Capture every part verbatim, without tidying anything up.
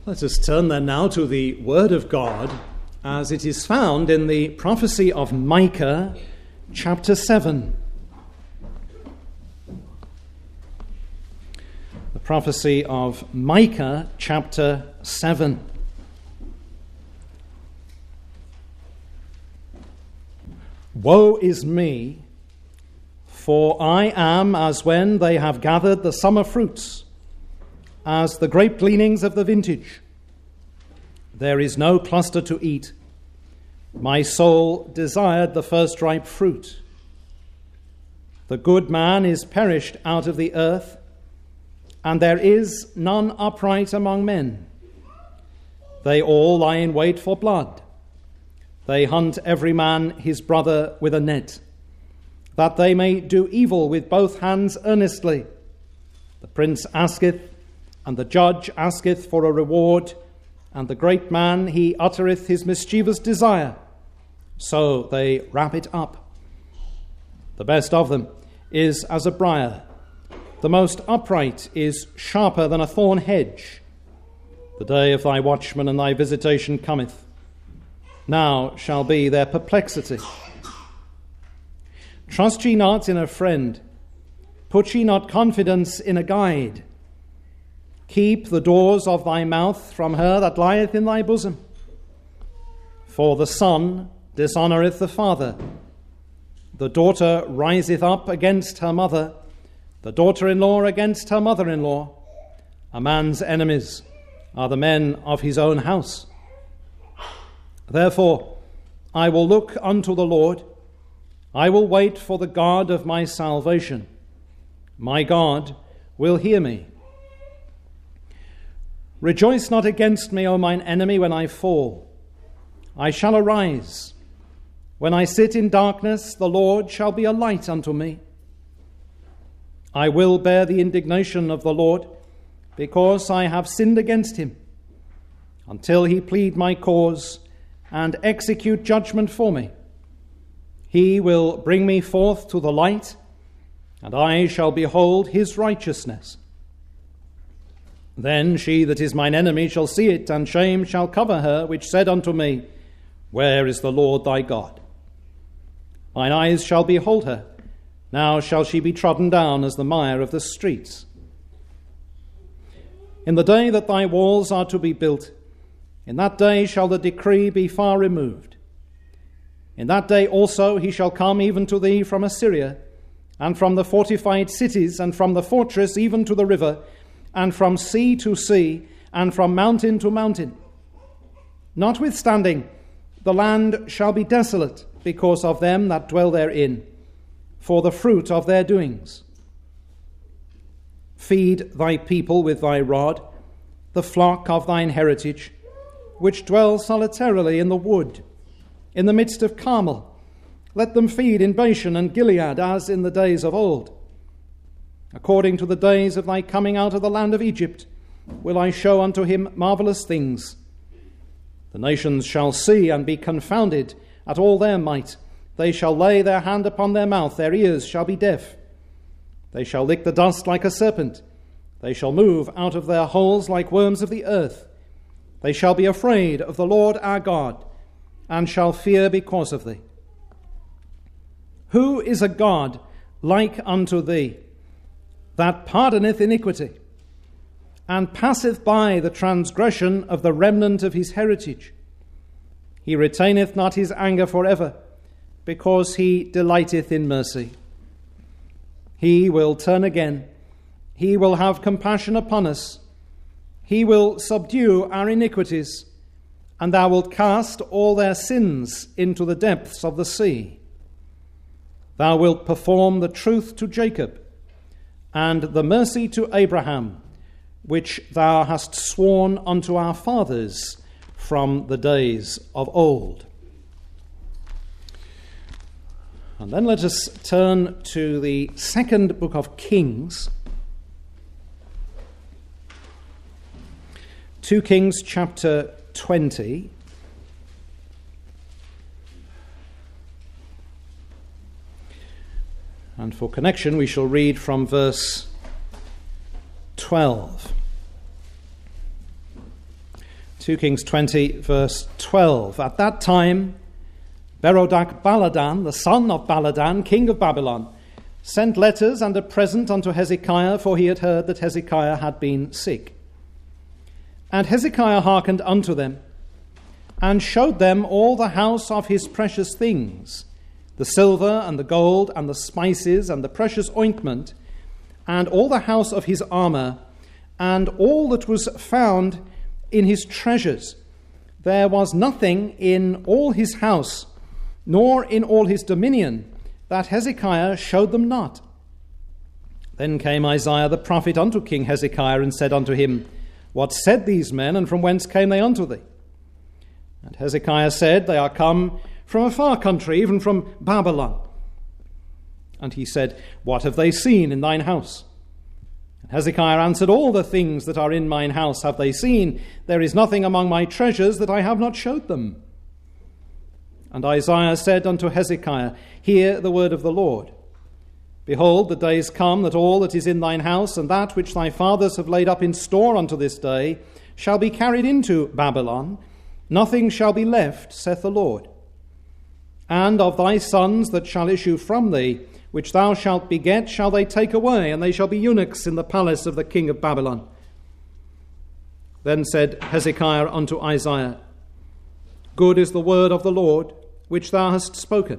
Let us turn then now to the Word of God as it is found in the prophecy of Micah, chapter seven. The prophecy of Micah, chapter seven. Woe is me, for I am as when they have gathered the summer fruits, as the grape gleanings of the vintage. There is no cluster to eat. My soul desired the first ripe fruit. The good man is perished out of the earth, and there is none upright among men. They all lie in wait for blood. They hunt every man his brother with a net, that they may do evil with both hands earnestly. The prince asketh, and the judge asketh for a reward, and the great man he uttereth his mischievous desire. So they wrap it up. The best of them is as a briar. The most upright is sharper than a thorn hedge. The day of thy watchman and thy visitation cometh. Now shall be their perplexity. Trust ye not in a friend. Put ye not confidence in a guide. Keep the doors of thy mouth from her that lieth in thy bosom. For the son dishonoureth the father. The daughter riseth up against her mother. The daughter-in-law against her mother-in-law. A man's enemies are the men of his own house. Therefore I will look unto the Lord. I will wait for the God of my salvation. My God will hear me. Rejoice not against me, O mine enemy, when I fall. I shall arise. When I sit in darkness, the Lord shall be a light unto me. I will bear the indignation of the Lord, because I have sinned against him, until he plead my cause and execute judgment for me. He will bring me forth to the light, and I shall behold his righteousness. Then she that is mine enemy shall see it, and shame shall cover her, which said unto me, Where is the Lord thy God? Mine eyes shall behold her. Now shall she be trodden down as the mire of the streets. In the day that thy walls are to be built, in that day shall the decree be far removed. In that day also he shall come even to thee from Assyria, and from the fortified cities, and from the fortress even to the river, and from sea to sea, and from mountain to mountain. Notwithstanding, the land shall be desolate because of them that dwell therein, for the fruit of their doings. Feed thy people with thy rod, the flock of thine heritage, which dwell solitarily in the wood, in the midst of Carmel. Let them feed in Bashan and Gilead, as in the days of old. According to the days of thy coming out of the land of Egypt, will I show unto him marvelous things. The nations shall see and be confounded at all their might. They shall lay their hand upon their mouth, their ears shall be deaf. They shall lick the dust like a serpent. They shall move out of their holes like worms of the earth. They shall be afraid of the Lord our God, and shall fear because of thee. Who is a God like unto thee, that pardoneth iniquity, and passeth by the transgression of the remnant of his heritage? He retaineth not his anger forever, because he delighteth in mercy. He will turn again. He will have compassion upon us. He will subdue our iniquities, and thou wilt cast all their sins into the depths of the sea. Thou wilt perform the truth to Jacob, and the mercy to Abraham, which thou hast sworn unto our fathers from the days of old. And then let us turn to the second book of Kings, Second Kings chapter twenty. And for connection, we shall read from verse twelve. Second Kings twenty, verse twelve. At that time, Berodach Baladan, the son of Baladan, king of Babylon, sent letters and a present unto Hezekiah, for he had heard that Hezekiah had been sick. And Hezekiah hearkened unto them, and showed them all the house of his precious things, the silver and the gold and the spices and the precious ointment, and all the house of his armor, and all that was found in his treasures. There was nothing in all his house, nor in all his dominion, that Hezekiah showed them not. Then came Isaiah the prophet unto King Hezekiah, and said unto him, What said these men, and from whence came they unto thee? And Hezekiah said, They are come from a far country, even from Babylon. And he said, What have they seen in thine house? And Hezekiah answered, All the things that are in mine house have they seen. There is nothing among my treasures that I have not showed them. And Isaiah said unto Hezekiah, Hear the word of the Lord. Behold, the days come that all that is in thine house, and that which thy fathers have laid up in store unto this day, shall be carried into Babylon. Nothing shall be left, saith the Lord. And of thy sons that shall issue from thee, which thou shalt beget, shall they take away, and they shall be eunuchs in the palace of the king of Babylon. Then said Hezekiah unto Isaiah, Good is the word of the Lord, which thou hast spoken.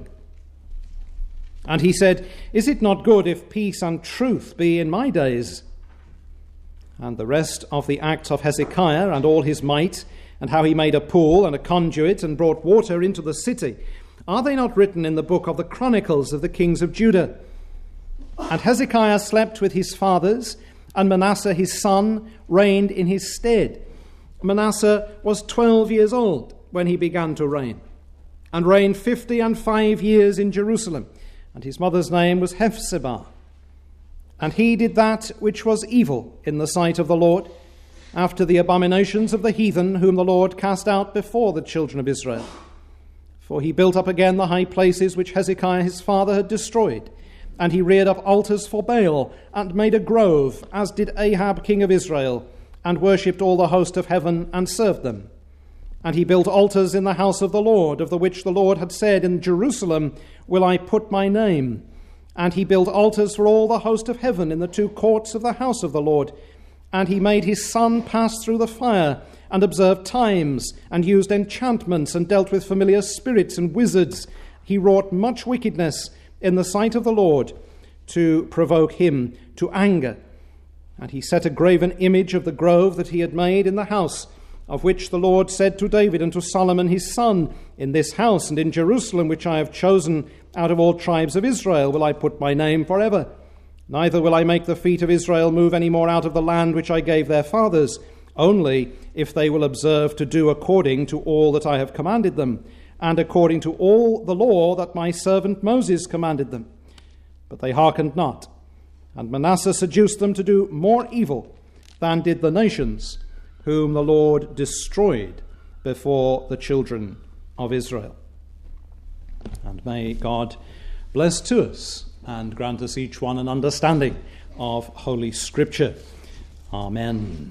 And he said, Is it not good if peace and truth be in my days? And the rest of the acts of Hezekiah, and all his might, and how he made a pool and a conduit, and brought water into the city, are they not written in the book of the Chronicles of the kings of Judah? And Hezekiah slept with his fathers, and Manasseh his son reigned in his stead. Manasseh was twelve years old when he began to reign, and reigned fifty and five years in Jerusalem. And his mother's name was Hephzibah. And he did that which was evil in the sight of the Lord, after the abominations of the heathen, whom the Lord cast out before the children of Israel. For he built up again the high places which Hezekiah his father had destroyed, and he reared up altars for Baal, and made a grove, as did Ahab king of Israel, and worshipped all the host of heaven, and served them. And he built altars in the house of the Lord, of the which the Lord had said, In Jerusalem will I put my name. And he built altars for all the host of heaven in the two courts of the house of the Lord. And he made his son pass through the fire, and observed times, and used enchantments, and dealt with familiar spirits and wizards. He wrought much wickedness in the sight of the Lord, to provoke him to anger. And he set a graven image of the grove that he had made in the house, of which the Lord said to David and to Solomon his son, In this house and in Jerusalem, which I have chosen out of all tribes of Israel, will I put my name forever. Neither will I make the feet of Israel move any more out of the land which I gave their fathers, only if they will observe to do according to all that I have commanded them, and according to all the law that my servant Moses commanded them. But they hearkened not, and Manasseh seduced them to do more evil than did the nations whom the Lord destroyed before the children of Israel. And may God bless to us and grant us each one an understanding of Holy Scripture. Amen.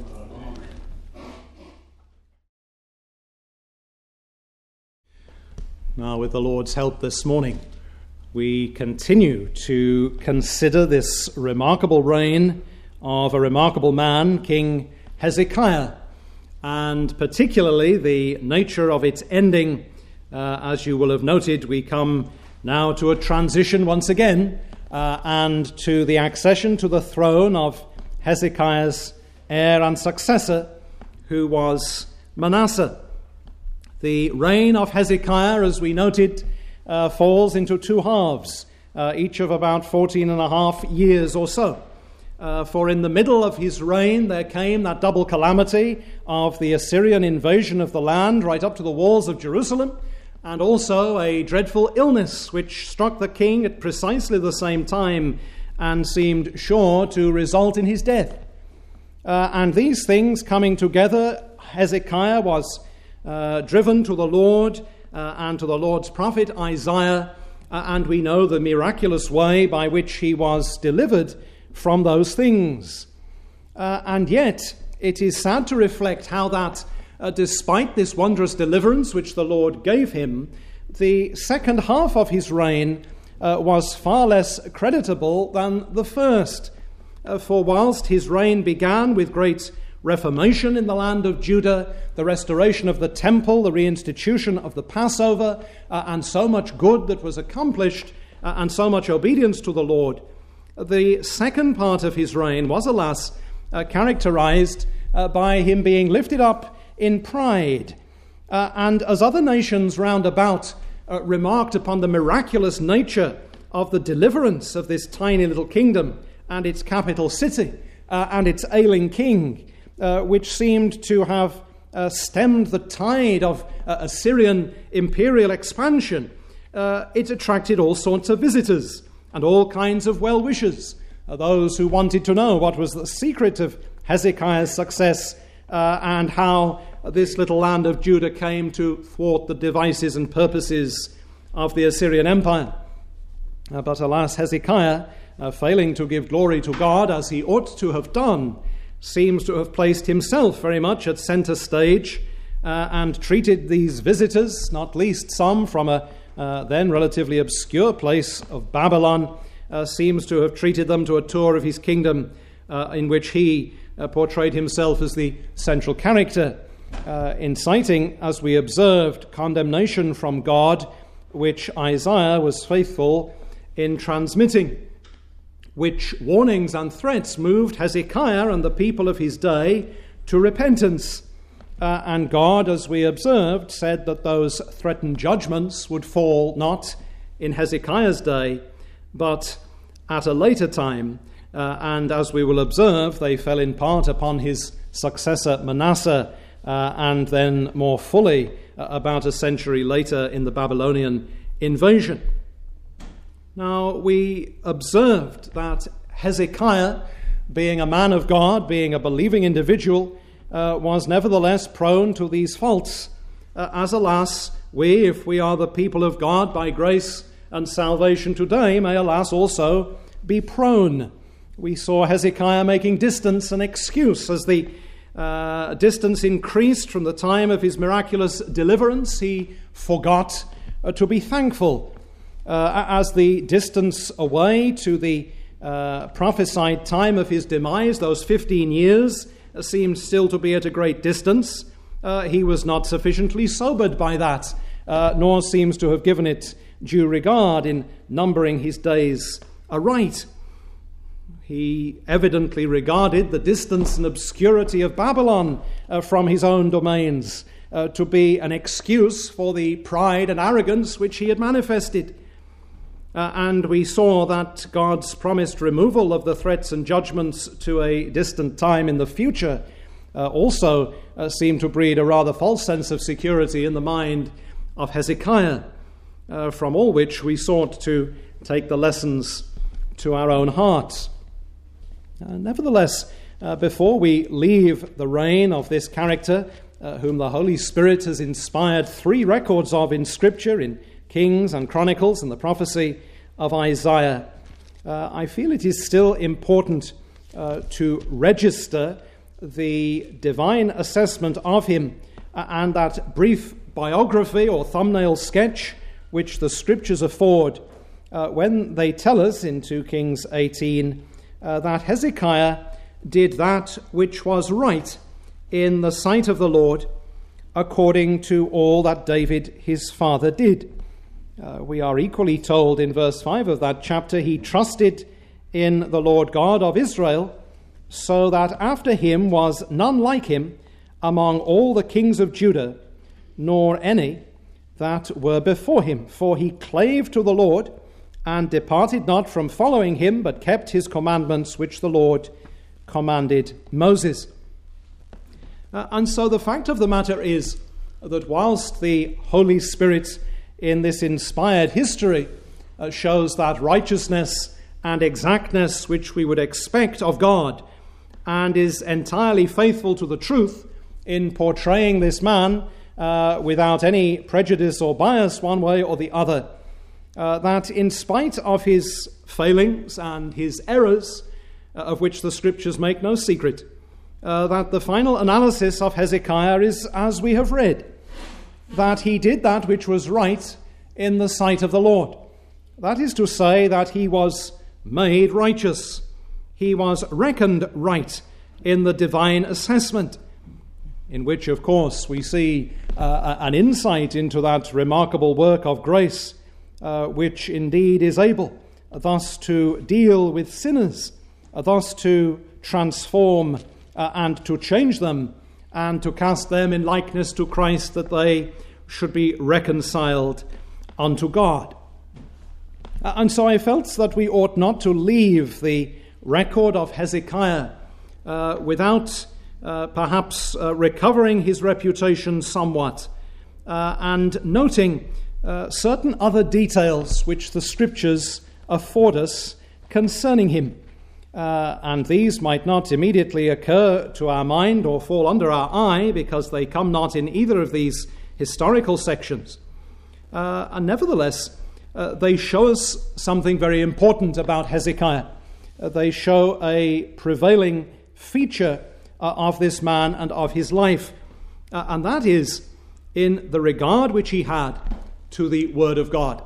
Now, with the Lord's help this morning, we continue to consider this remarkable reign of a remarkable man, King Hezekiah, and particularly the nature of its ending. Uh, as you will have noted, we come now to a transition once again, uh, and to the accession to the throne of Hezekiah's heir and successor, who was Manasseh. The reign of Hezekiah, as we noted, uh, falls into two halves, uh, each of about fourteen and a half years or so. Uh, for in the middle of his reign there came that double calamity of the Assyrian invasion of the land right up to the walls of Jerusalem, and also a dreadful illness which struck the king at precisely the same time and seemed sure to result in his death. Uh, and these things coming together, Hezekiah was uh, driven to the Lord uh, and to the Lord's prophet Isaiah, uh, and we know the miraculous way by which he was delivered from those things. Uh, and yet, it is sad to reflect how that uh, despite this wondrous deliverance which the Lord gave him, the second half of his reign uh, was far less creditable than the first. Uh, for whilst his reign began with great reformation in the land of Judah, the restoration of the temple, the reinstitution of the Passover, uh, and so much good that was accomplished, uh, and so much obedience to the Lord, the second part of his reign was, alas, uh, characterized uh, by him being lifted up in pride. Uh, and as other nations round about uh, remarked upon the miraculous nature of the deliverance of this tiny little kingdom and its capital city uh, and its ailing king, uh, which seemed to have uh, stemmed the tide of uh, Assyrian imperial expansion, uh, it attracted all sorts of visitors and all kinds of well-wishers, uh, those who wanted to know what was the secret of Hezekiah's success uh, and how this little land of Judah came to thwart the devices and purposes of the Assyrian Empire. Uh, but alas, Hezekiah, uh, failing to give glory to God as he ought to have done, seems to have placed himself very much at center stage uh, and treated these visitors, not least some from a uh, then relatively obscure place of Babylon, uh, seems to have treated them to a tour of his kingdom uh, in which he uh, portrayed himself as the central character, uh, inciting, as we observed, condemnation from God, which Isaiah was faithful in transmitting, which warnings and threats moved Hezekiah and the people of his day to repentance. Uh, and God, as we observed, said that those threatened judgments would fall not in Hezekiah's day, but at a later time. Uh, and as we will observe, they fell in part upon his successor Manasseh, uh, and then more fully uh, about a century later in the Babylonian invasion. Now, we observed that Hezekiah, being a man of God, being a believing individual, uh, was nevertheless prone to these faults, uh, as alas, we, if we are the people of God by grace and salvation today, may alas also be prone. We saw Hezekiah making distance an excuse. As the uh, distance increased from the time of his miraculous deliverance, he forgot uh, to be thankful. Uh, as the distance away to the uh, prophesied time of his demise, those fifteen years, uh, seemed still to be at a great distance. Uh, he was not sufficiently sobered by that, uh, nor seems to have given it due regard in numbering his days aright. He evidently regarded the distance and obscurity of Babylon uh, from his own domains uh, to be an excuse for the pride and arrogance which he had manifested. Uh, and we saw that God's promised removal of the threats and judgments to a distant time in the future uh, also uh, seemed to breed a rather false sense of security in the mind of Hezekiah, uh, from all which we sought to take the lessons to our own hearts. Uh, nevertheless, uh, before we leave the reign of this character, uh, whom the Holy Spirit has inspired three records of in Scripture, in Kings and Chronicles and the prophecy of Isaiah, uh, I feel it is still important uh, to register the divine assessment of him uh, and that brief biography or thumbnail sketch which the Scriptures afford uh, when they tell us in two Kings eighteen uh, that Hezekiah did that which was right in the sight of the Lord according to all that David his father did. Uh, we are equally told in verse five of that chapter, he trusted in the Lord God of Israel, so that after him was none like him among all the kings of Judah, nor any that were before him. For he clave to the Lord, and departed not from following him, but kept his commandments which the Lord commanded Moses. Uh, and so the fact of the matter is that whilst the Holy Spirit in this inspired history uh, shows that righteousness and exactness which we would expect of God, and is entirely faithful to the truth in portraying this man uh, without any prejudice or bias one way or the other, uh, that in spite of his failings and his errors, uh, of which the Scriptures make no secret, uh, that the final analysis of Hezekiah is as we have read, that he did that which was right in the sight of the Lord. That is to say, that he was made righteous. He was reckoned right in the divine assessment, in which, of course, we see uh, an insight into that remarkable work of grace, uh, which indeed is able thus to deal with sinners, uh, thus to transform uh, and to change them, and to cast them in likeness to Christ, that they should be reconciled unto God. Uh, and so I felt that we ought not to leave the record of Hezekiah uh, without uh, perhaps uh, recovering his reputation somewhat uh, and noting uh, certain other details which the Scriptures afford us concerning him. Uh, and these might not immediately occur to our mind or fall under our eye, because they come not in either of these historical sections. Uh, and nevertheless, uh, they show us something very important about Hezekiah. Uh, they show a prevailing feature uh, of this man and of his life, uh, and that is in the regard which he had to the Word of God,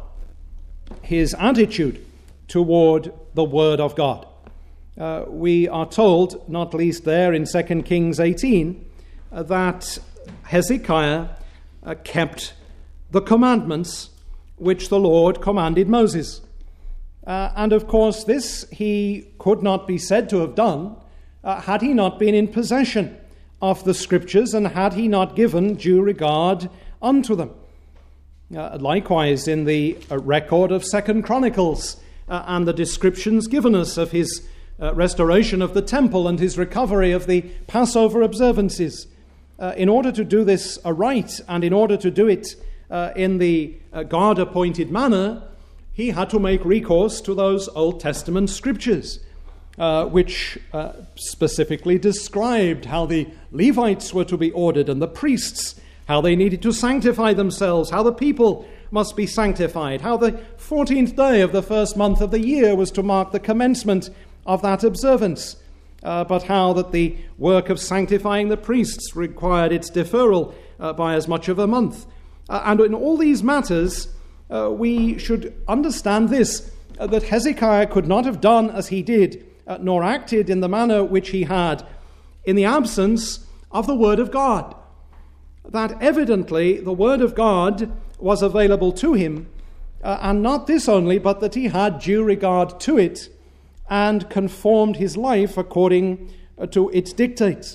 his attitude toward the Word of God. Uh, we are told, not least there in Second Kings eighteen, uh, that Hezekiah uh, kept the commandments which the Lord commanded Moses. Uh, and of course, this he could not be said to have done uh, had he not been in possession of the Scriptures and had he not given due regard unto them. Uh, likewise, in the uh, record of Second Chronicles uh, and the descriptions given us of his uh, restoration of the temple and his recovery of the Passover observances, uh, in order to do this aright and in order to do it uh, in the uh, God-appointed manner, he had to make recourse to those Old Testament Scriptures, uh, which uh, specifically described how the Levites were to be ordered and the priests, how they needed to sanctify themselves, how the people must be sanctified, how the fourteenth day of the first month of the year was to mark the commencement of that observance, uh, but how that the work of sanctifying the priests required its deferral uh, by as much of a month. Uh, and in all these matters, uh, we should understand this, uh, that Hezekiah could not have done as he did, uh, nor acted in the manner which he had, in the absence of the Word of God. That evidently the Word of God was available to him, uh, and not this only, but that he had due regard to it and conformed his life according uh, to its dictates.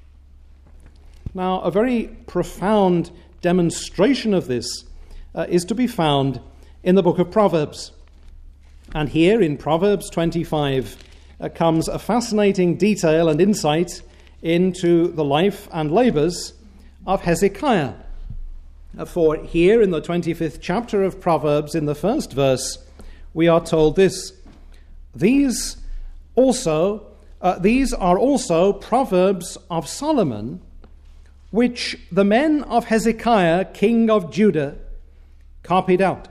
Now, a very profound demonstration of this uh, is to be found in the book of Proverbs. And here in Proverbs twenty-five uh, comes a fascinating detail and insight into the life and labors of Hezekiah. For here in the twenty-fifth chapter of Proverbs, in the first verse, we are told this: These also, uh, these are also proverbs of Solomon, which the men of Hezekiah, king of Judah, copied out.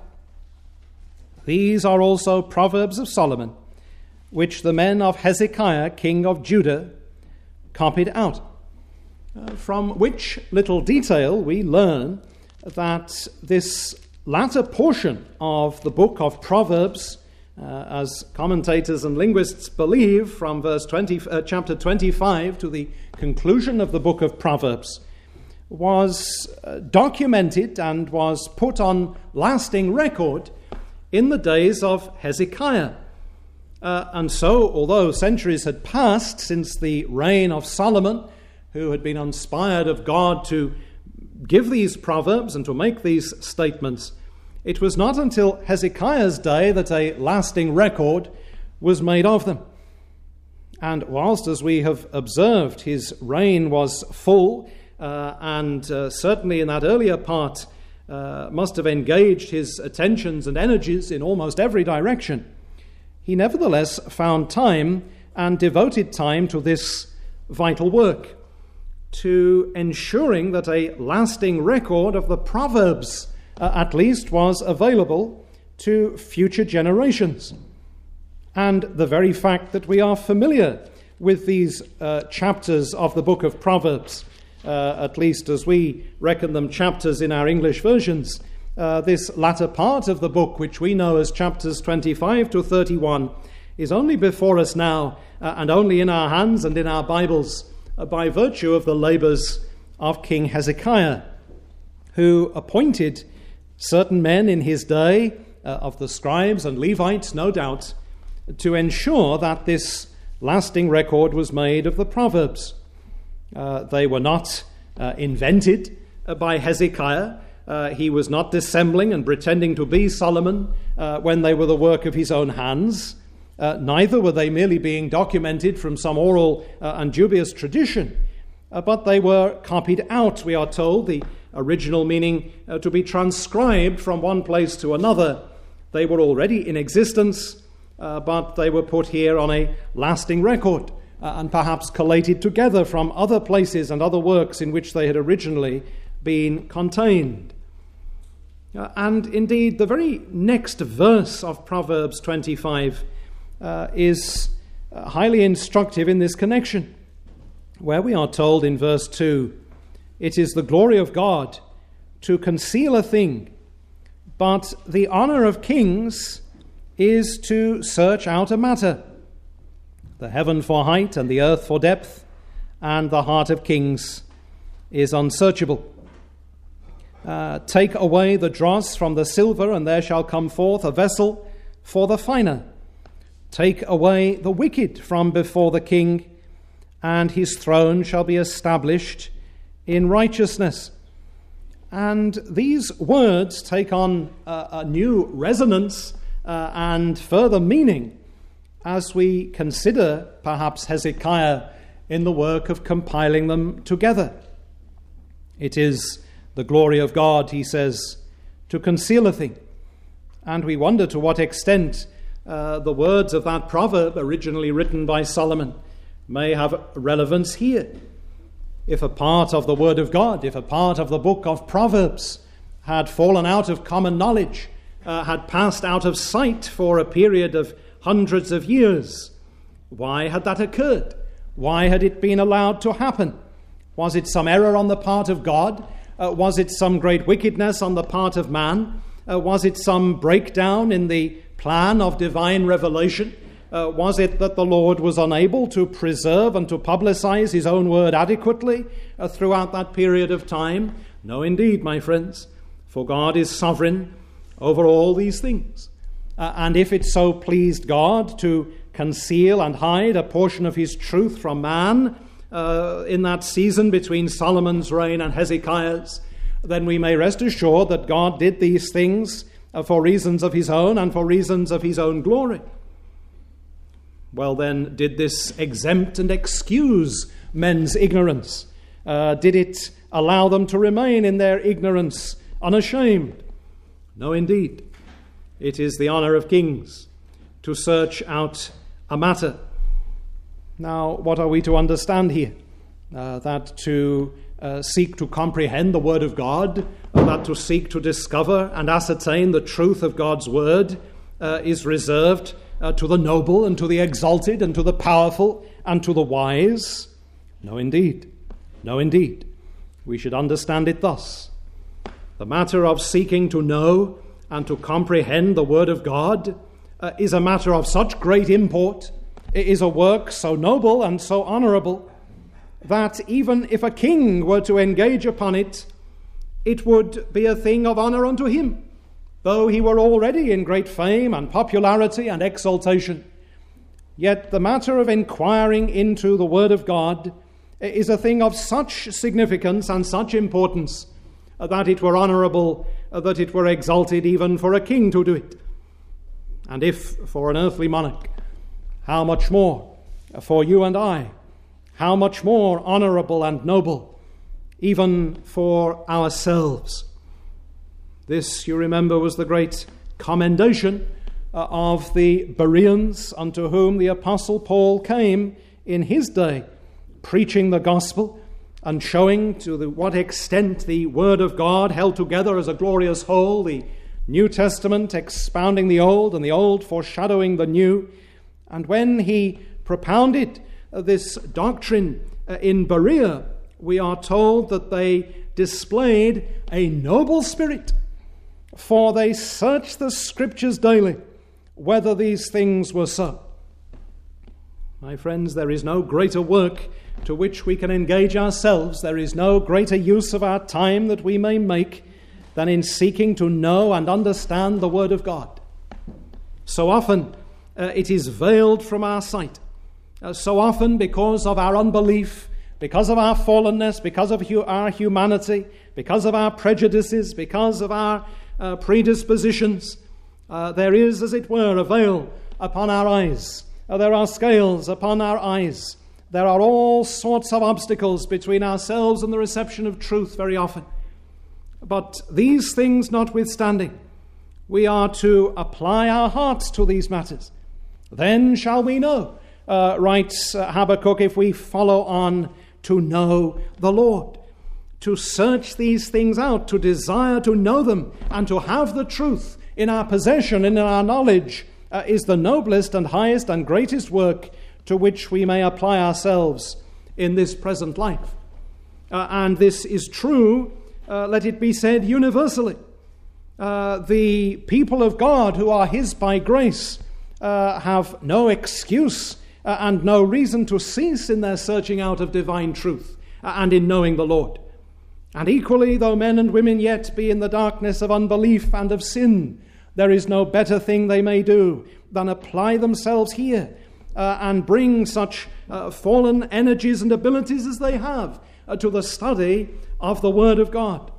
These are also proverbs of Solomon, which the men of Hezekiah, king of Judah, copied out. Uh, from which little detail we learn that this latter portion of the book of Proverbs, uh, as commentators and linguists believe, from verse twenty, uh, chapter twenty-five to the conclusion of the book of Proverbs, was uh, documented and was put on lasting record in the days of Hezekiah. Uh, and so, although centuries had passed since the reign of Solomon, who had been inspired of God to give these proverbs and to make these statements, it was not until Hezekiah's day that a lasting record was made of them. And whilst, as we have observed, his reign was full, uh, and uh, certainly in that earlier part uh, must have engaged his attentions and energies in almost every direction, he nevertheless found time and devoted time to this vital work, to ensuring that a lasting record of the Proverbs, uh, at least, was available to future generations. And the very fact that we are familiar with these uh, chapters of the book of Proverbs, uh, at least as we reckon them chapters in our English versions. Uh, this latter part of the book, which we know as chapters twenty-five to thirty-one, is only before us now uh, and only in our hands and in our Bibles uh, by virtue of the labors of King Hezekiah, who appointed certain men in his day, uh, of the scribes and Levites, no doubt, to ensure that this lasting record was made of the Proverbs. Uh, they were not uh, invented uh, by Hezekiah. Uh, he was not dissembling and pretending to be Solomon uh, when they were the work of his own hands. Uh, neither were they merely being documented from some oral uh, and dubious tradition, uh, but they were copied out, we are told, the original meaning uh, to be transcribed from one place to another. They were already in existence, uh, but they were put here on a lasting record uh, and perhaps collated together from other places and other works in which they had originally been contained. Uh, and indeed, the very next verse of Proverbs twenty-five uh, is uh, highly instructive in this connection, where we are told in verse two, "It is the glory of God to conceal a thing, but the honor of kings is to search out a matter. The heaven for height and the earth for depth, and the heart of kings is unsearchable. Uh, take away the dross from the silver, and there shall come forth a vessel for the finer. Take away the wicked from before the king, and his throne shall be established in righteousness." And these words take on a, a new resonance uh, and further meaning as we consider perhaps Hezekiah in the work of compiling them together. It is the glory of God, he says, to conceal a thing. And we wonder to what extent uh, the words of that proverb, originally written by Solomon, may have relevance here. If a part of the Word of God, if a part of the book of Proverbs had fallen out of common knowledge, uh, had passed out of sight for a period of hundreds of years, why had that occurred? Why had it been allowed to happen? Was it some error on the part of God? Uh, was it some great wickedness on the part of man? Uh, was it some breakdown in the plan of divine revelation? Uh, was it that the Lord was unable to preserve and to publicize his own word adequately uh, throughout that period of time? No, indeed, my friends, for God is sovereign over all these things. Uh, and if it so pleased God to conceal and hide a portion of his truth from man uh, in that season between Solomon's reign and Hezekiah's, then we may rest assured that God did these things uh, for reasons of his own and for reasons of his own glory. Well, then, did this exempt and excuse men's ignorance? Uh, did it allow them to remain in their ignorance unashamed? No, indeed. It is the honor of kings to search out a matter. Now, what are we to understand here? Uh, that to uh, seek to comprehend the Word of God, uh, that to seek to discover and ascertain the truth of God's Word uh, is reserved Uh, to the noble and to the exalted and to the powerful and to the wise? No, indeed. No, indeed. We should understand it thus. The matter of seeking to know and to comprehend the Word of God uh, is a matter of such great import, it is a work so noble and so honorable, that even if a king were to engage upon it, it would be a thing of honor unto him, though he were already in great fame and popularity and exaltation. Yet the matter of inquiring into the Word of God is a thing of such significance and such importance that it were honorable, that it were exalted even for a king to do it. And if for an earthly monarch, how much more for you and I, how much more honorable and noble, even for ourselves. This, you remember, was the great commendation uh, of the Bereans, unto whom the Apostle Paul came in his day, preaching the gospel and showing to the, what extent the Word of God held together as a glorious whole, the New Testament expounding the Old and the Old foreshadowing the New. And when he propounded uh, this doctrine uh, in Berea, we are told that they displayed a noble spirit, for they searched the Scriptures daily, whether these things were so. My friends, there is no greater work to which we can engage ourselves, there is no greater use of our time that we may make than in seeking to know and understand the Word of God. So often uh, it is veiled from our sight. Uh, so often, because of our unbelief, because of our fallenness, because of hu- our humanity, because of our prejudices, because of our uh, predispositions, uh, there is, as it were, a veil upon our eyes. Uh, there are scales upon our eyes. There are all sorts of obstacles between ourselves and the reception of truth very often. But these things notwithstanding, we are to apply our hearts to these matters. Then shall we know, uh, writes Habakkuk, if we follow on to know the Lord. To search these things out, to desire to know them, and to have the truth in our possession and in our knowledge uh, is the noblest and highest and greatest work to which we may apply ourselves in this present life. Uh, and this is true, uh, let it be said, universally. Uh, the people of God who are His by grace uh, have no excuse uh, and no reason to cease in their searching out of divine truth uh, and in knowing the Lord. And equally, though men and women yet be in the darkness of unbelief and of sin, there is no better thing they may do than apply themselves here uh, and bring such uh, fallen energies and abilities as they have uh, to the study of the Word of God.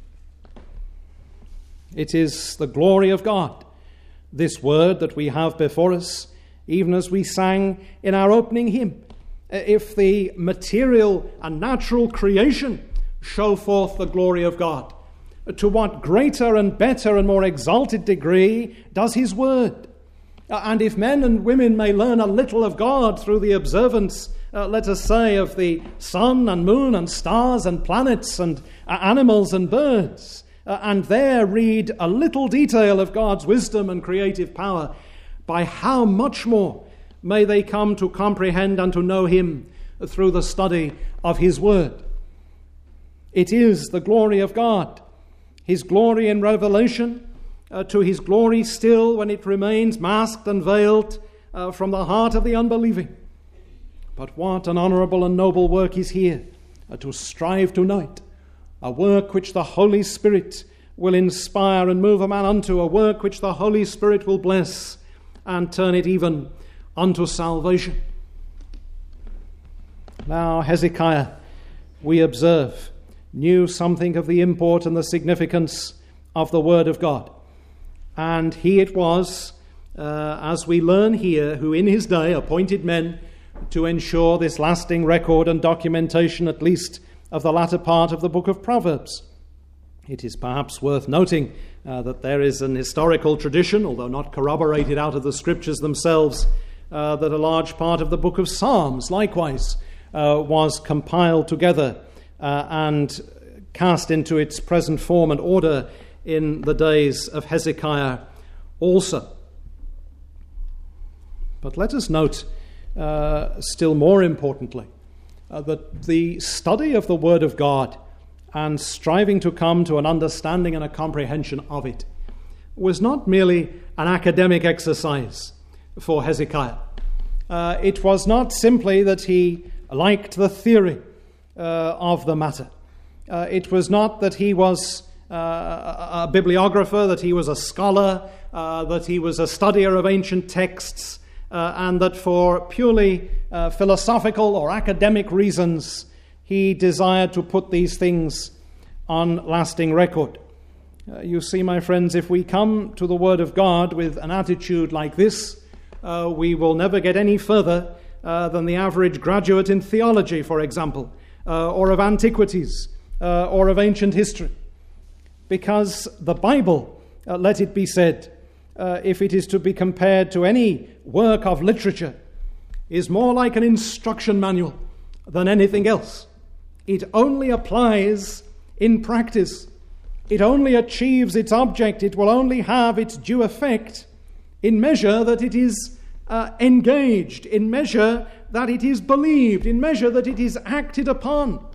It is the glory of God, this Word that we have before us, even as we sang in our opening hymn. If the material and natural creation show forth the glory of God, to what greater and better and more exalted degree does His Word? And if men and women may learn a little of God through the observance, uh, let us say, of the sun and moon and stars and planets and uh, animals and birds, uh, and there read a little detail of God's wisdom and creative power, by how much more may they come to comprehend and to know Him through the study of His Word? It is the glory of God, His glory in revelation, uh, to His glory still when it remains masked and veiled uh, from the heart of the unbelieving. But what an honourable and noble work is here, uh, to strive to know it, a work which the Holy Spirit will inspire and move a man unto, a work which the Holy Spirit will bless and turn it even unto salvation. Now Hezekiah, we observe, knew something of the import and the significance of the Word of God. And he it was, uh, as we learn here, who in his day appointed men to ensure this lasting record and documentation, at least of the latter part of the book of Proverbs. It is perhaps worth noting uh, that there is an historical tradition, although not corroborated out of the Scriptures themselves, uh, that a large part of the book of Psalms likewise uh, was compiled together Uh, and cast into its present form and order in the days of Hezekiah also. But let us note, uh, still more importantly, uh, that the study of the Word of God and striving to come to an understanding and a comprehension of it was not merely an academic exercise for Hezekiah. Uh, it was not simply that he liked the theory Uh, of the matter. Uh, it was not that he was uh, a, a bibliographer, that he was a scholar, uh, that he was a studier of ancient texts, uh, and that for purely uh, philosophical or academic reasons he desired to put these things on lasting record. Uh, you see, my friends, if we come to the Word of God with an attitude like this, uh, we will never get any further uh, than the average graduate in theology, for example, Uh, or of antiquities, uh, or of ancient history. Because the Bible, uh, let it be said, uh, if it is to be compared to any work of literature, is more like an instruction manual than anything else. It only applies in practice. It only achieves its object. It will only have its due effect in measure that it is uh, engaged, in measure that it is believed, in measure that it is acted upon.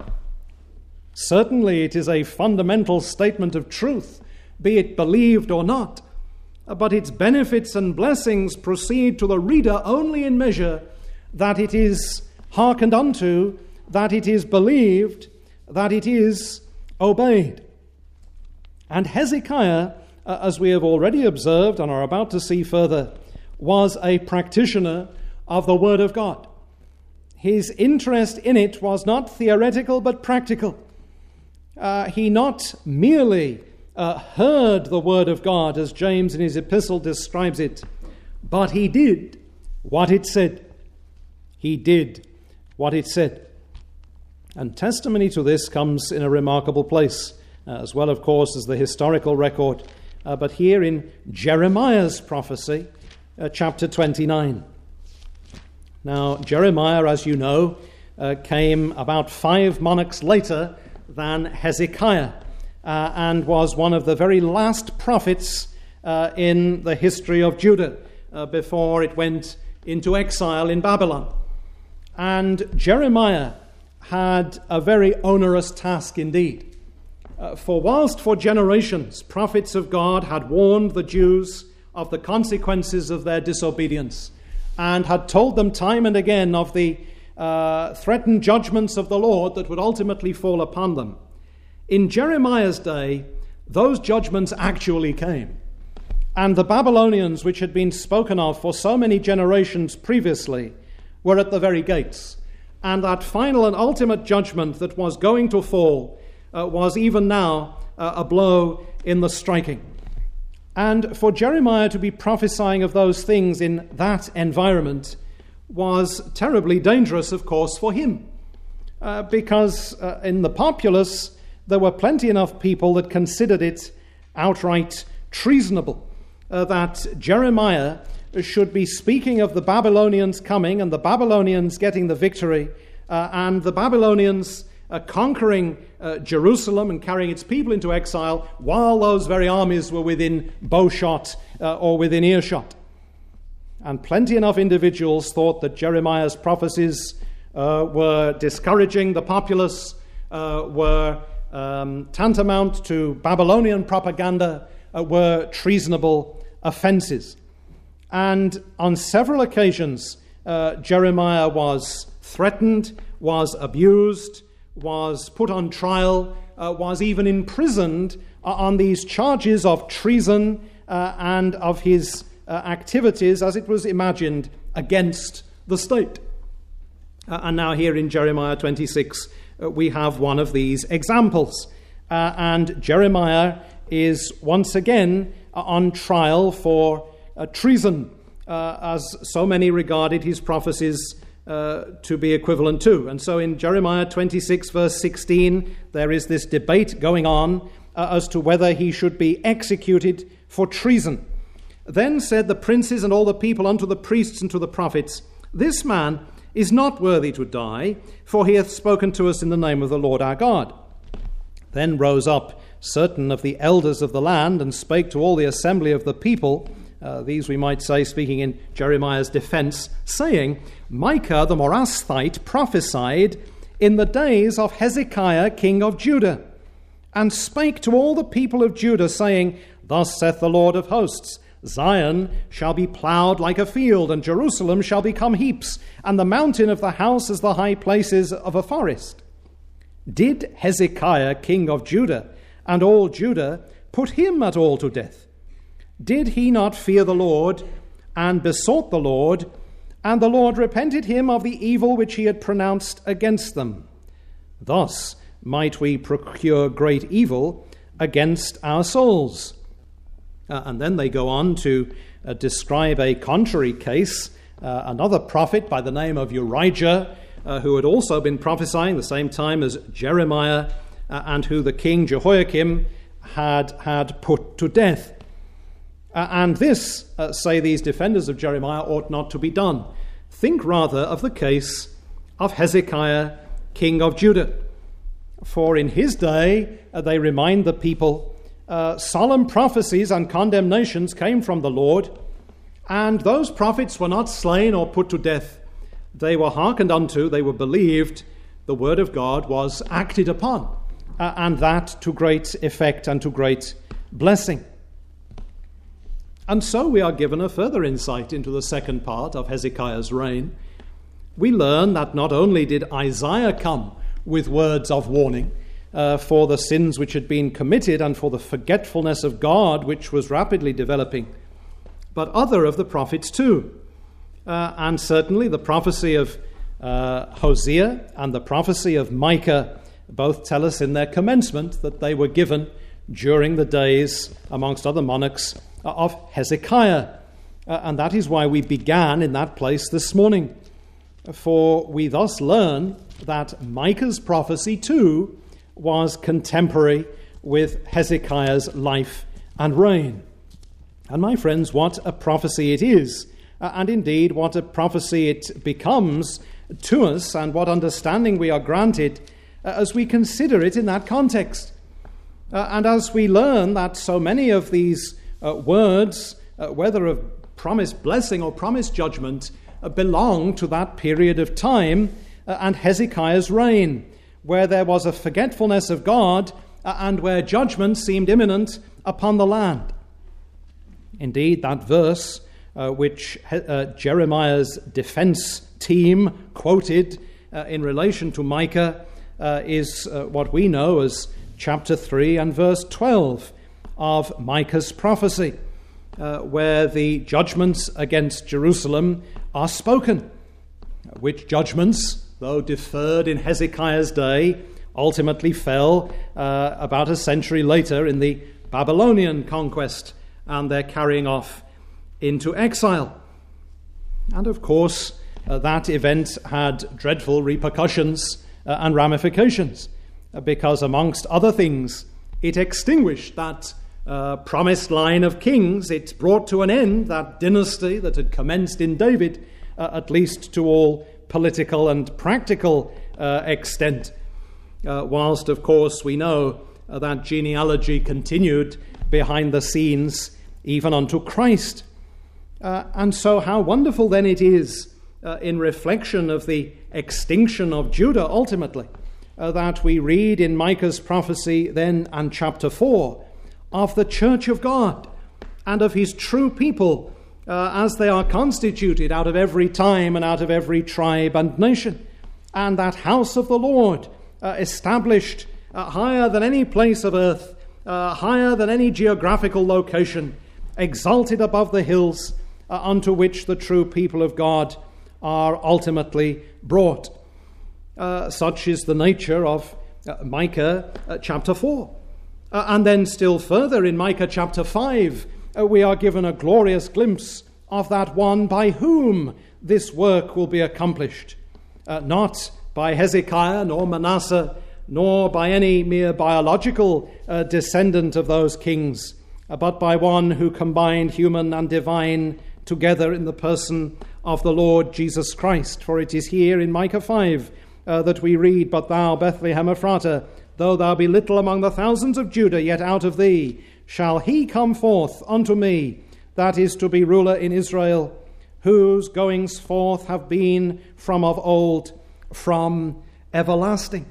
Certainly it is a fundamental statement of truth, be it believed or not, but its benefits and blessings proceed to the reader only in measure that it is hearkened unto, that it is believed, that it is obeyed. And Hezekiah, uh, as we have already observed and are about to see further, was a practitioner of the Word of God. His interest in it was not theoretical but practical. Uh, he not merely uh, heard the Word of God, as James in his epistle describes it, but he did what it said. He did what it said. And testimony to this comes in a remarkable place, uh, as well, of course, as the historical record, uh, but here in Jeremiah's prophecy, uh, chapter twenty-nine. Now, Jeremiah, as you know, uh, came about five monarchs later than Hezekiah, uh, and was one of the very last prophets uh, in the history of Judah uh, before it went into exile in Babylon. And Jeremiah had a very onerous task indeed. Uh, for whilst for generations prophets of God had warned the Jews of the consequences of their disobedience and had told them time and again of the uh, threatened judgments of the Lord that would ultimately fall upon them, in Jeremiah's day, those judgments actually came. And the Babylonians, which had been spoken of for so many generations previously, were at the very gates. And that final and ultimate judgment that was going to fall uh, was even now uh, a blow in the striking. And for Jeremiah to be prophesying of those things in that environment was terribly dangerous, of course, for him. Uh, because uh, in the populace, there were plenty enough people that considered it outright treasonable, uh, that Jeremiah should be speaking of the Babylonians coming and the Babylonians getting the victory, uh, and the Babylonians uh, conquering uh, Jerusalem and carrying its people into exile while those very armies were within bowshot uh, or within earshot. And plenty enough individuals thought that Jeremiah's prophecies uh, were discouraging the populace, uh, were um, tantamount to Babylonian propaganda, uh, were treasonable offenses. And on several occasions, uh, Jeremiah was threatened, was abused, was put on trial, uh, was even imprisoned uh, on these charges of treason uh, and of his uh, activities, as it was imagined, against the state. Uh, and now here in Jeremiah twenty-six, uh, we have one of these examples. Uh, and Jeremiah is once again uh, on trial for uh, treason, uh, as so many regarded his prophecies uh, to be equivalent to. And so in Jeremiah twenty-six, verse sixteen, there is this debate going on uh, as to whether he should be executed for treason. Then said the princes and all the people unto the priests and to the prophets, This man is not worthy to die, for he hath spoken to us in the name of the Lord our God. Then rose up certain of the elders of the land and spake to all the assembly of the people, uh, these we might say speaking in Jeremiah's defense, saying, Micah the Morasthite prophesied in the days of Hezekiah king of Judah, and spake to all the people of Judah, saying, Thus saith the Lord of hosts, Zion shall be plowed like a field, and Jerusalem shall become heaps, and the mountain of the house as the high places of a forest. Did Hezekiah king of Judah and all Judah put him at all to death? Did he not fear the Lord and besought the Lord, and the Lord repented him of the evil which he had pronounced against them? Thus might we procure great evil against our souls. Uh, and then they go on to uh, describe a contrary case, uh, another prophet by the name of Urijah, uh, who had also been prophesying the same time as Jeremiah, uh, and who the king Jehoiakim had, had put to death. Uh, and this, uh, say these defenders of Jeremiah, ought not to be done. Think rather of the case of Hezekiah, king of Judah. For in his day, uh, they remind the people, Uh, solemn prophecies and condemnations came from the Lord, And those prophets were not slain or put to death. They were hearkened unto, they were believed, the word of God was acted upon, uh, and that to great effect and to great blessing. And so we are given a further insight into the second part of Hezekiah's reign. We learn that not only did Isaiah come with words of warning uh, for the sins which had been committed and for the forgetfulness of God which was rapidly developing, but other of the prophets too. Uh, and certainly the prophecy of uh, Hosea and the prophecy of Micah both tell us in their commencement that they were given during the days, amongst other monarchs, of Hezekiah. Uh, and that is why we began in that place this morning. For we thus learn that Micah's prophecy too was contemporary with Hezekiah's life and reign. And my friends, what a prophecy it is, uh, and indeed what a prophecy it becomes to us, and what understanding we are granted uh, as we consider it in that context. Uh, and as we learn that so many of these uh, words, uh, whether of promised blessing or promised judgment, uh, belong to that period of time uh, and Hezekiah's reign, where there was a forgetfulness of God uh, and where judgment seemed imminent upon the land. Indeed, that verse uh, which uh, Jeremiah's defense team quoted uh, in relation to Micah uh, is uh, what we know as chapter three and verse twelve of Micah's prophecy, uh, where the judgments against Jerusalem are spoken, which judgments, though deferred in Hezekiah's day, ultimately fell uh, about a century later in the Babylonian conquest and their carrying off into exile. And of course, uh, that event had dreadful repercussions uh, and ramifications, uh, because amongst other things, it extinguished that uh, promised line of kings. It brought to an end that dynasty that had commenced in David, uh, at least to all political and practical uh, extent. Uh, whilst, of course, we know uh, that genealogy continued behind the scenes even unto Christ. Uh, and so how wonderful then it is uh, in reflection of the extinction of Judah ultimately, uh, that we read in Micah's prophecy then and chapter four of the church of God and of his true people uh, as they are constituted out of every time and out of every tribe and nation, and that house of the Lord uh, established uh, higher than any place of earth, uh, higher than any geographical location, exalted above the hills uh, unto which the true people of God are ultimately brought. Uh, such is the nature of uh, Micah uh, chapter four. Uh, and then still further in Micah chapter five, uh, we are given a glorious glimpse of that one by whom this work will be accomplished. Uh, not by Hezekiah nor Manasseh, nor by any mere biological uh, descendant of those kings, but by one who combined human and divine together in the person of the Lord Jesus Christ. For it is here in Micah five uh, that we read, "But thou, Bethlehem Ephratah, though thou be little among the thousands of Judah, yet out of thee shall he come forth unto me, that is to be ruler in Israel, whose goings forth have been from of old, from everlasting."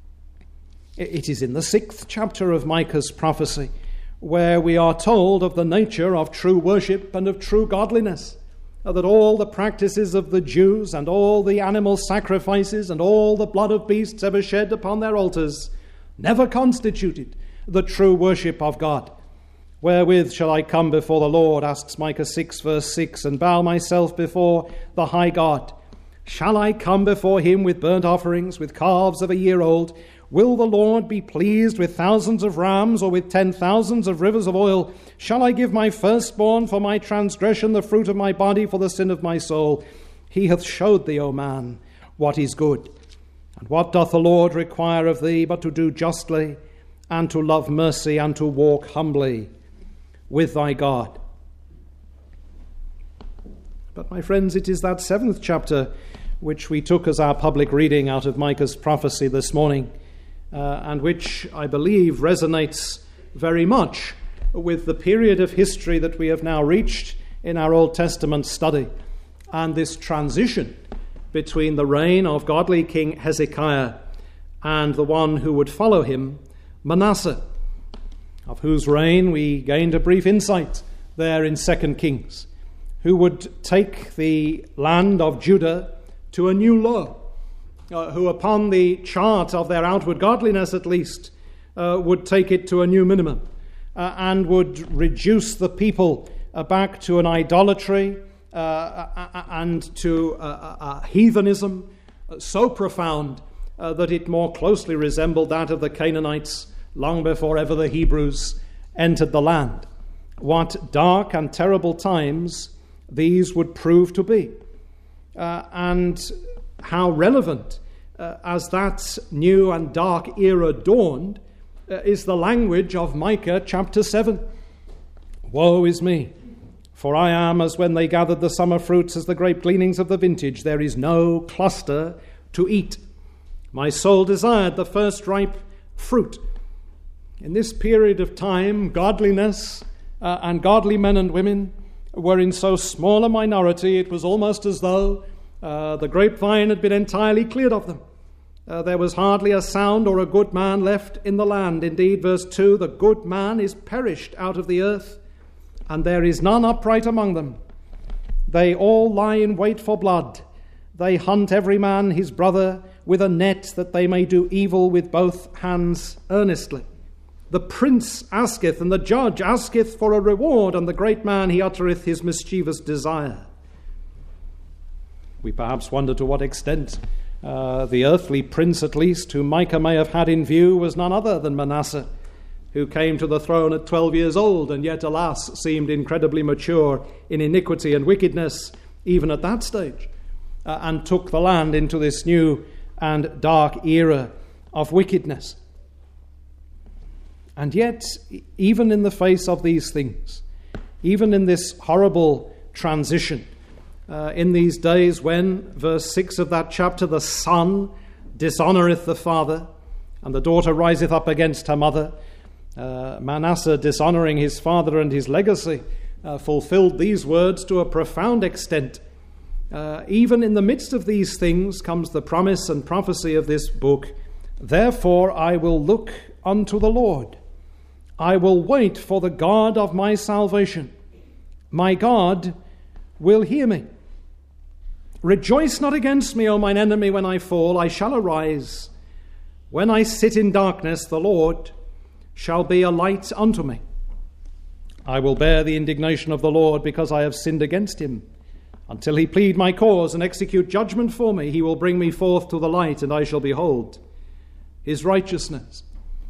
It is in the sixth chapter of Micah's prophecy where we are told of the nature of true worship and of true godliness, that all the practices of the Jews and all the animal sacrifices and all the blood of beasts ever shed upon their altars never constituted the true worship of God. "Wherewith shall I come before the Lord," asks Micah six verse six, "and bow myself before the high God? Shall I come before him with burnt offerings, with calves of a year old? Will the Lord be pleased with thousands of rams, or with ten thousands of rivers of oil? Shall I give my firstborn for my transgression, the fruit of my body for the sin of my soul? He hath showed thee, O man, what is good. And what doth the Lord require of thee, but to do justly, and to love mercy, and to walk humbly with thy God?" But my friends, it is that seventh chapter which we took as our public reading out of Micah's prophecy this morning, uh, and which I believe resonates very much with the period of history that we have now reached in our Old Testament study, and this transition between the reign of godly King Hezekiah and the one who would follow him, Manasseh, of whose reign we gained a brief insight there in Second Kings, who would take the land of Judah to a new low, uh, who upon the chart of their outward godliness at least uh, would take it to a new minimum, uh, and would reduce the people uh, back to an idolatry uh, and to a, a, a heathenism so profound uh, that it more closely resembled that of the Canaanites long before ever the Hebrews entered the land. What dark and terrible times these would prove to be. Uh, and how relevant uh, as that new and dark era dawned uh, is the language of Micah chapter seven. Woe is me, for I am as when they gathered the summer fruits as the grape gleanings of the vintage. There is no cluster to eat. My soul desired the first ripe fruit. In this period of time, godliness uh, and godly men and women were in so small a minority, it was almost as though uh, the grapevine had been entirely cleared of them. Uh, there was hardly a sound or a good man left in the land. Indeed, verse two, the good man is perished out of the earth, and there is none upright among them. They all lie in wait for blood. They hunt every man his brother with a net, that they may do evil with both hands earnestly. The prince asketh, and the judge asketh for a reward, and the great man he uttereth his mischievous desire. We perhaps wonder to what extent uh, the earthly prince, at least, whom Micah may have had in view, was none other than Manasseh, who came to the throne at twelve years old, and yet, alas, seemed incredibly mature in iniquity and wickedness, even at that stage, uh, and took the land into this new and dark era of wickedness. And yet, even in the face of these things, even in this horrible transition, uh, in these days when, verse six of that chapter, the son dishonoureth the father, and the daughter riseth up against her mother, uh, Manasseh, dishonouring his father and his legacy, uh, fulfilled these words to a profound extent. Uh, even in the midst of these things comes the promise and prophecy of this book. Therefore I will look unto the Lord. I will wait for the God of my salvation. My God will hear me. Rejoice not against me, O mine enemy, when I fall. I shall arise. When I sit in darkness, the Lord shall be a light unto me. I will bear the indignation of the Lord, because I have sinned against him. Until he plead my cause and execute judgment for me, he will bring me forth to the light, and I shall behold his righteousness.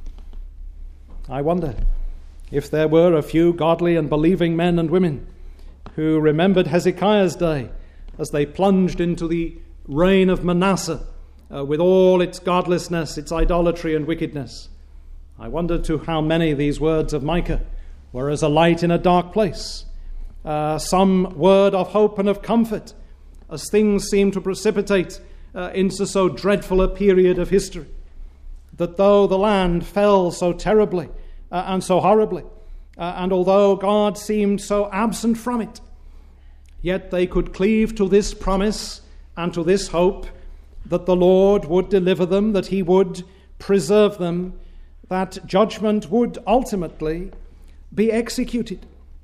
I wonder if there were a few godly and believing men and women who remembered Hezekiah's day as they plunged into the reign of Manasseh uh, with all its godlessness, its idolatry and wickedness. I wonder to how many these words of Micah were as a light in a dark place, uh, some word of hope and of comfort as things seem to precipitate uh, into so dreadful a period of history. That though the land fell so terribly uh, and so horribly, uh, and although God seemed so absent from it, yet they could cleave to this promise and to this hope that the Lord would deliver them, that he would preserve them, that judgment would ultimately be executed.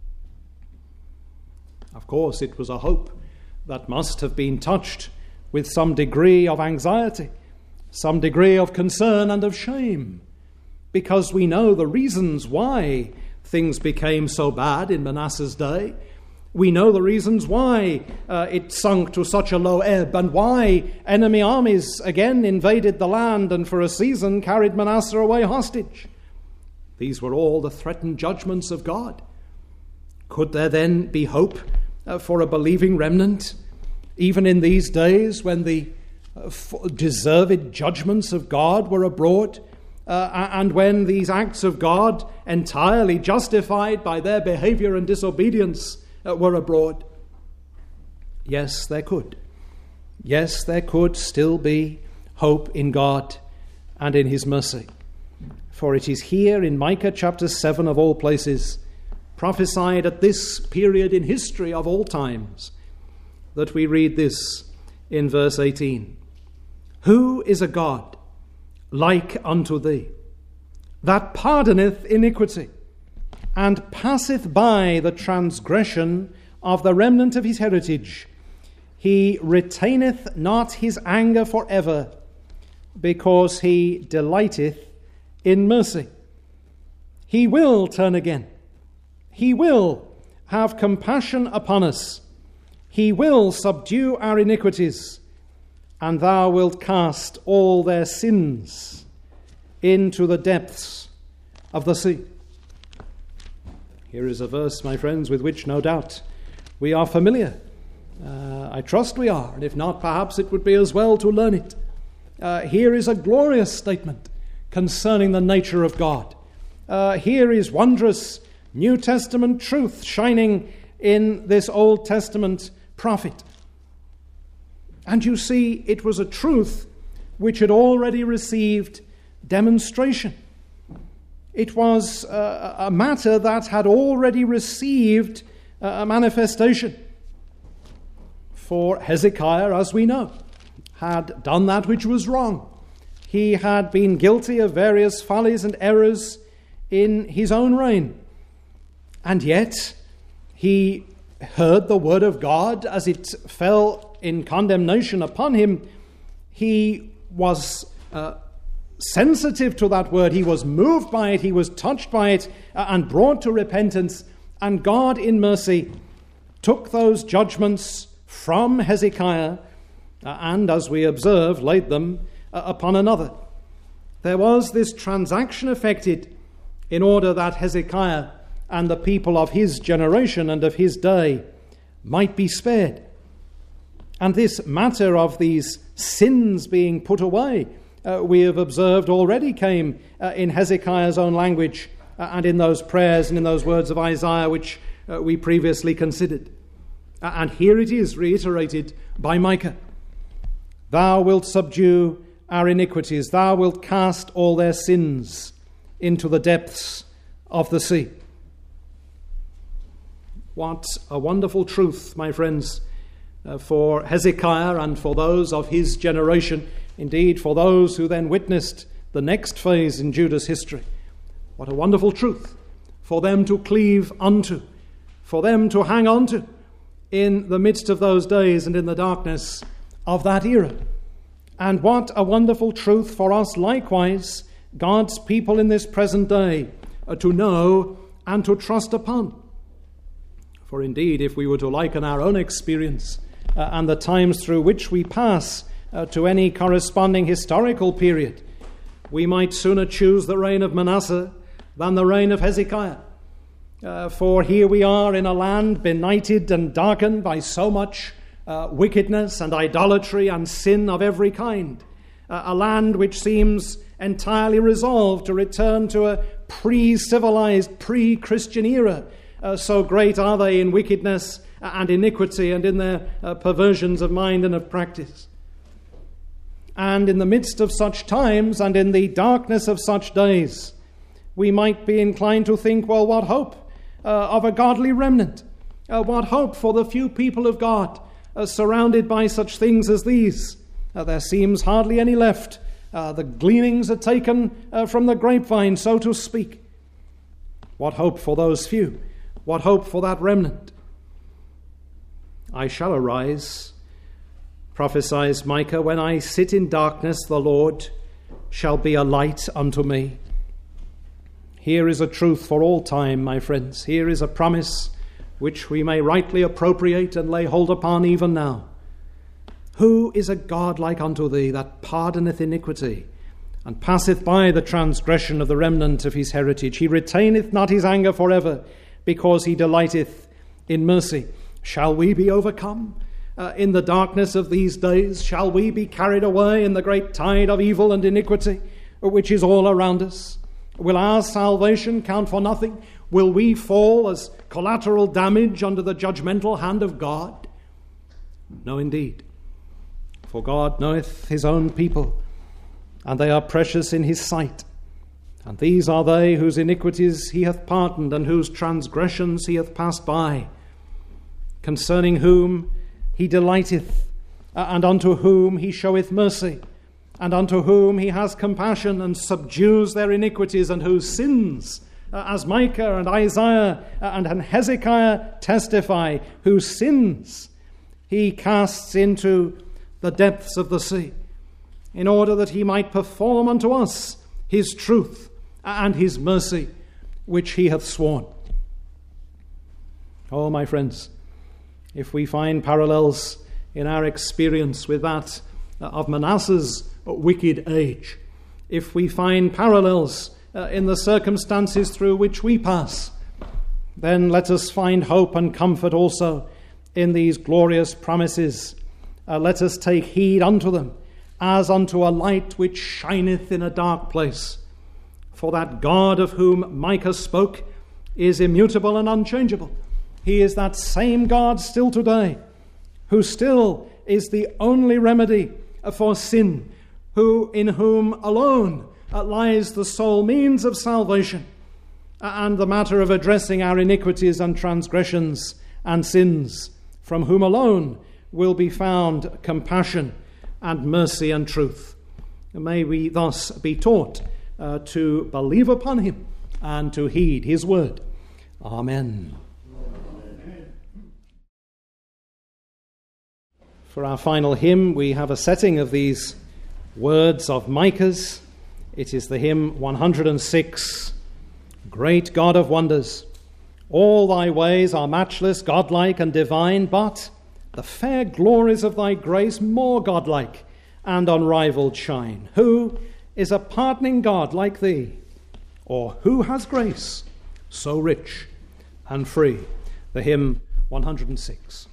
Of course, it was a hope that must have been touched with some degree of anxiety, some degree of concern and of shame, because we know the reasons why things became so bad in Manasseh's day. We know the reasons why uh, it sunk to such a low ebb, and why enemy armies again invaded the land and for a season carried Manasseh away hostage. These were all the threatened judgments of God. Could there then be hope uh, for a believing remnant, even in these days when the uh, deserved judgments of God were abroad, uh, and when these acts of God, entirely justified by their behavior and disobedience, uh, were abroad? Yes, there could. Yes, there could still be hope in God and in his mercy. For it is here in Micah chapter seven, of all places, prophesied at this period in history of all times, that we read this in verse eighteen. Who is a God like unto thee, that pardoneth iniquity, and passeth by the transgression of the remnant of his heritage? He retaineth not his anger for ever, because he delighteth in mercy. He will turn again. He will have compassion upon us. He will subdue our iniquities, and thou wilt cast all their sins into the depths of the sea. Here is a verse, my friends, with which no doubt we are familiar. Uh, I trust we are, and if not, perhaps it would be as well to learn it. Uh, here is a glorious statement concerning the nature of God. Uh, here is wondrous New Testament truth shining in this Old Testament prophet. And you see, it was a truth which had already received demonstration. It was uh, a matter that had already received uh, a manifestation. For Hezekiah, as we know, had done that which was wrong. He had been guilty of various follies and errors in his own reign. And yet, he heard the word of God as it fell in condemnation upon him. He was uh, sensitive to that word. He was moved by it. He was touched by it uh, and brought to repentance. And God, in mercy, took those judgments from Hezekiah uh, and, as we observe, laid them uh, upon another. There was this transaction effected in order that Hezekiah and the people of his generation and of his day might be spared. And this matter of these sins being put away, uh, we have observed already came uh, in Hezekiah's own language uh, and in those prayers and in those words of Isaiah which uh, we previously considered. Uh, and here it is reiterated by Micah. Thou wilt subdue our iniquities. Thou wilt cast all their sins into the depths of the sea. What a wonderful truth, my friends, uh, for Hezekiah and for those of his generation, indeed for those who then witnessed the next phase in Judah's history. What a wonderful truth for them to cleave unto, for them to hang on to in the midst of those days and in the darkness of that era. And what a wonderful truth for us likewise, God's people in this present day, uh, to know and to trust upon. For indeed, if we were to liken our own experience uh, and the times through which we pass uh, to any corresponding historical period, we might sooner choose the reign of Manasseh than the reign of Hezekiah. Uh, for here we are in a land benighted and darkened by so much uh, wickedness and idolatry and sin of every kind. Uh, a land which seems entirely resolved to return to a pre-civilized, pre-Christian era. Uh, so great are they in wickedness and iniquity and in their uh, perversions of mind and of practice. And in the midst of such times and in the darkness of such days, we might be inclined to think, well, what hope uh, of a godly remnant? Uh, what hope for the few people of God uh, surrounded by such things as these? Uh, there seems hardly any left. Uh, the gleanings are taken uh, from the grapevine, so to speak. What hope for those few? What hope for that remnant? I shall arise, prophesies Micah, when I sit in darkness, the Lord shall be a light unto me. Here is a truth for all time, my friends. Here is a promise which we may rightly appropriate and lay hold upon even now. Who is a God like unto thee, that pardoneth iniquity, and passeth by the transgression of the remnant of his heritage? He retaineth not his anger forever, because he delighteth in mercy. Shall we be overcome uh, in the darkness of these days? Shall we be carried away in the great tide of evil and iniquity which is all around us? Will our salvation count for nothing? Will we fall as collateral damage under the judgmental hand of God? No, indeed. For God knoweth his own people, and they are precious in his sight. And these are they whose iniquities he hath pardoned, and whose transgressions he hath passed by, concerning whom he delighteth, and unto whom he showeth mercy, and unto whom he has compassion, and subdues their iniquities, and whose sins, as Micah and Isaiah and Hezekiah testify, whose sins he casts into the depths of the sea, in order that he might perform unto us his truth and his mercy, which he hath sworn. Oh, my friends, if we find parallels in our experience with that of Manasseh's wicked age, if we find parallels uh, in the circumstances through which we pass, then let us find hope and comfort also in these glorious promises. Uh, let us take heed unto them as unto a light which shineth in a dark place. For that God of whom Micah spoke is immutable and unchangeable. He is that same God still today, who still is the only remedy for sin, who in whom alone lies the sole means of salvation, and the matter of addressing our iniquities and transgressions and sins, from whom alone will be found compassion and mercy and truth. May we thus be taught uh, to believe upon him and to heed his word. Amen. For our final hymn, we have a setting of these words of Micah's. It is the hymn one hundred six, Great God of Wonders. All thy ways are matchless, godlike, and divine, but the fair glories of thy grace more godlike and unrivalled shine. Who is a pardoning God like thee? Or who has grace so rich and free? The hymn one hundred six.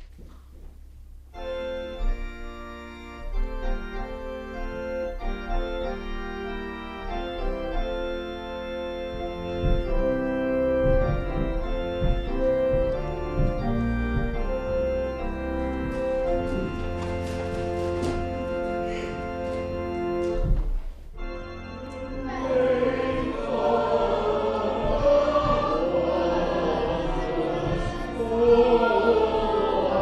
Oh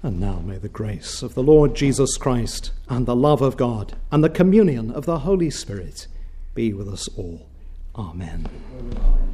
And now may the grace of the Lord Jesus Christ and the love of God and the communion of the Holy Spirit be with us all. Amen. Amen.